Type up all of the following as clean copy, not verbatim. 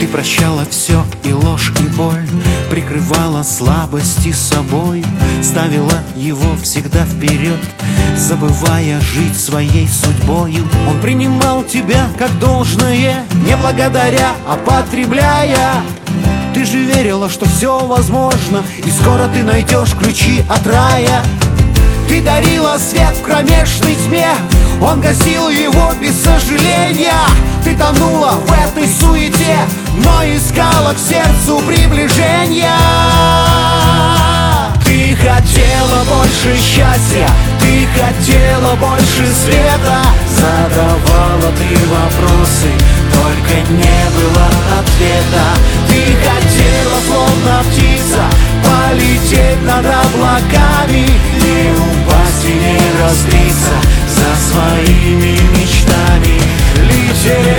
Ты прощала все, и ложь, и боль, прикрывала слабости собой, ставила его всегда вперед, забывая жить своей судьбою. Он принимал тебя как должное, не благодаря, а потребляя. Ты же верила, что все возможно, и скоро ты найдешь ключи от рая. Ты дарила свет в кромешной тьме, он гасил его без сожаления. Ты тонула в этой суете, но искала к сердцу приближения. Ты хотела больше счастья, ты хотела больше света. Задавала ты вопросы, только не было ответа. Ты хотела, словно птица, полететь над облаками, не упасть и не разбиться за своими мечтами. Лететь,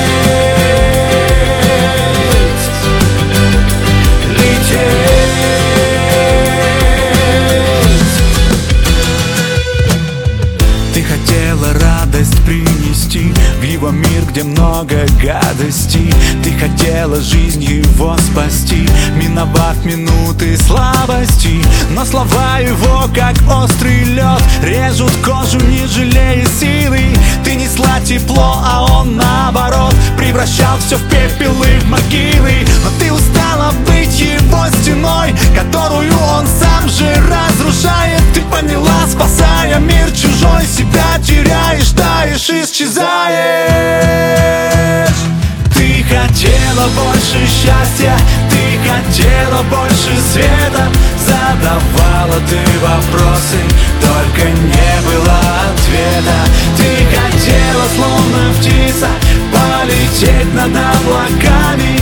ты хотела радость принести в его мир, где много гадостей. Ты хотела жизнь его спасти, миновав минуты слабости. Но слова его, как острый лед, режут кожу, не жалея силы. Ты несла тепло, а он наоборот превращал все в пепел и в могилы. Но ты устала быть его стеной, которую он сам же разрушает. Ты поняла, спасая мир чужой, себя теряешь, таешь, исчезаешь. Ты хотела больше счастья, ты хотела больше света. Задавала ты вопросы, только не было ответа. Ты хотела, словно птица, полететь над облаками,